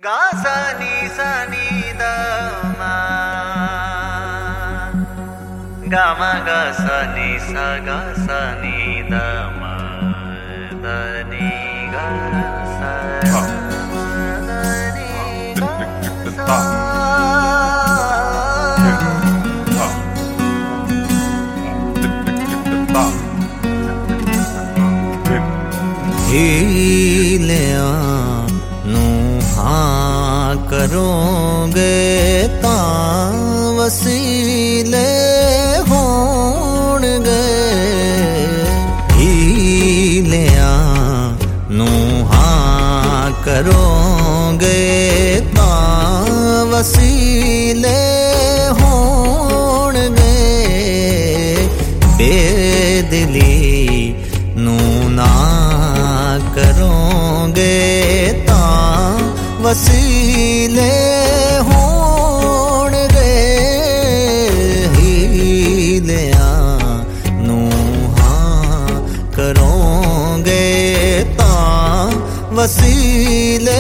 गा सा नी दा मा गा मा गा सा नी दा मा दा नी गा सा दा नी गा सा हीलिया नू हाँ करोगे तां वसीले होणगे। हीलिया नू हाँ करोगे तां वसीले होणगे। बेदिली नू ना करोगे तां वसीले होणगे। हीलिया नू हाँ करोगे तां वसीले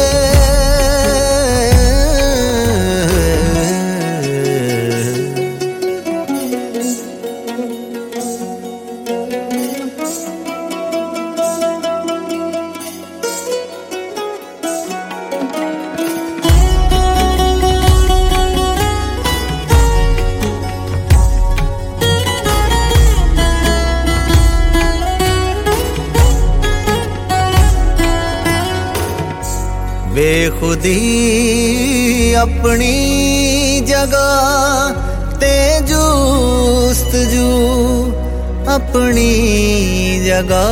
बेखुदी अपनी जगह ते जुस्तजू अपनी जगह।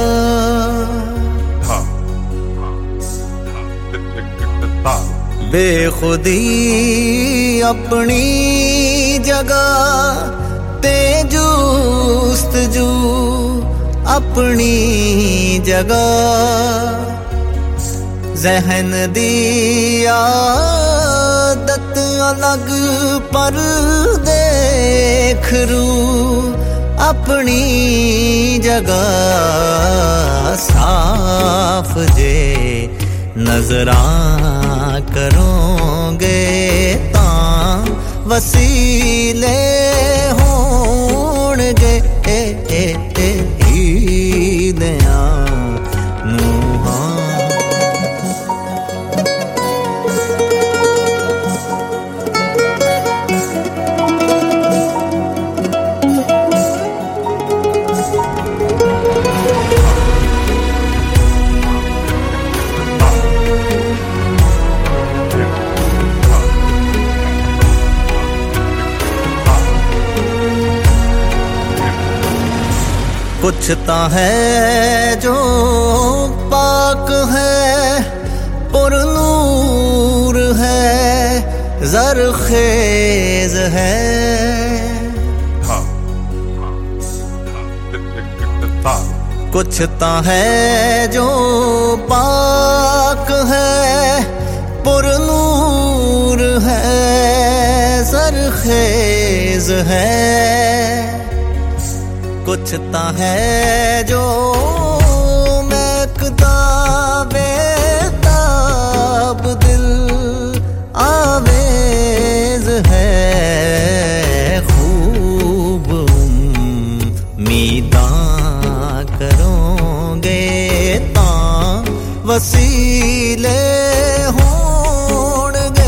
बेखुदी अपनी जगह ते जुस्तजू अपनी जगह। ज़हन दी आदत अलग पर देख रू अपनी जगह। साफ जे नजरां करोगे तां वसीले होणगे। हीलिया नू कुछ ता है जो पाक है पुरनूर है ज़रख़ेज़ है। कुछ ता है जो पाक है पुरनूर है ज़रख़ेज़ है। कुछ ता है जो महकता बेताब दिल आवेज़ है। खूब उम्मीदां करोगे तां वसीले होणगे।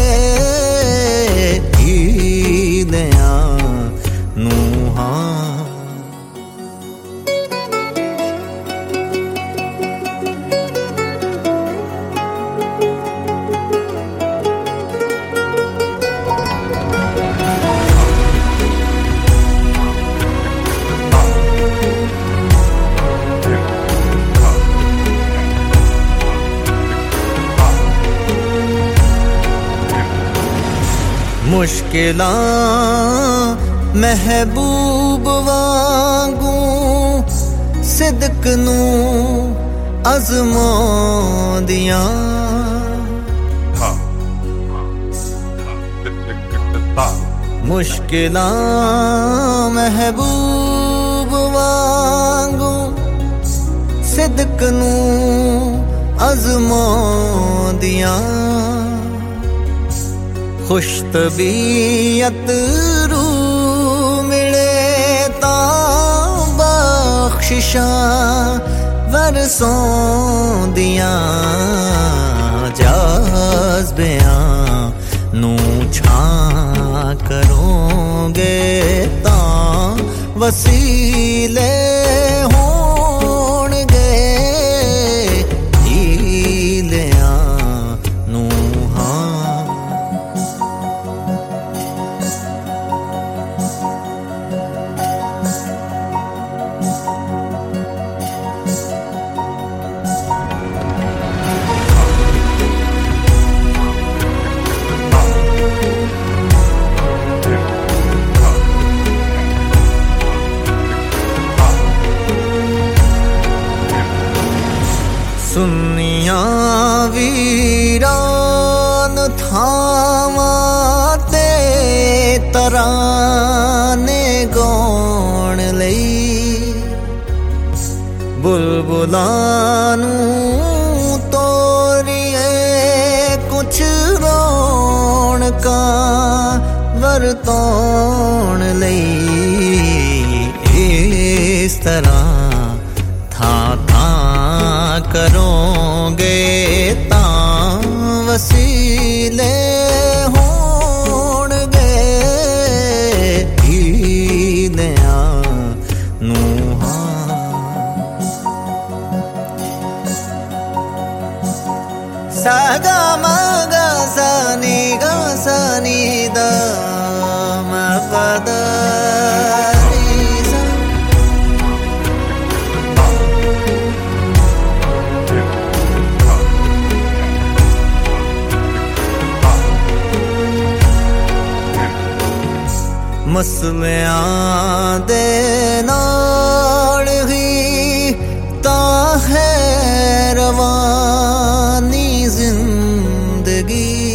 हीलिया नू हाँ मुश्किलां महबूब वांगू सिदक नू अज़मांदियां। मुश्किलां महबूब वांगू सिदक नू अज़मांदियां। खुश तबीयत रूह मिले तां बख्शिशां वरसों दियां जज़्बियां नू छां करोगे तां वसीले होणगे हीलियां नू सुनिया वीरान थावां ते तराने गाउण लई बुलबुलां नूं तोरिए कुछ रौनकां वरतौण लई इस तरह करोगे तां वसीले होणगे हीलियां नू सा गा मा गा सा नी दा मा पा दा मसलियां दे नाल ही तां है रवानी जिंदगी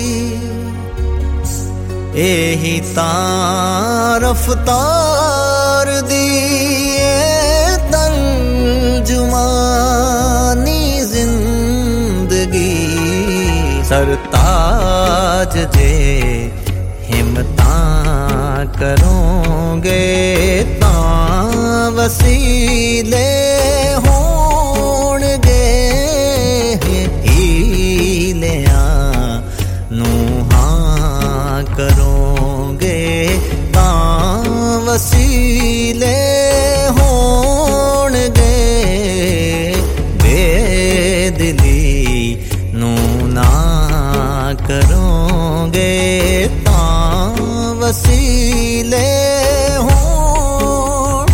एही तां रफ्तार दी तर्जुमानी जिंदगी सरताज जे हिम्मतां करोगे तां वसीले होणगे हीलियां नू करोगे तां वसीले होणगे बेदिली नू ना करोगे वसीले हों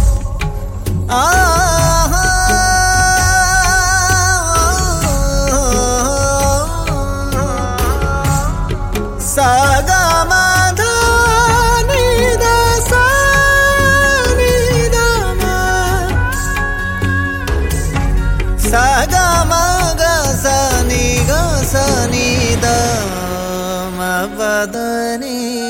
सा गा मा धा नी दा सा नी दा मा सा गा मा गा सा नी दा मा पा दा नी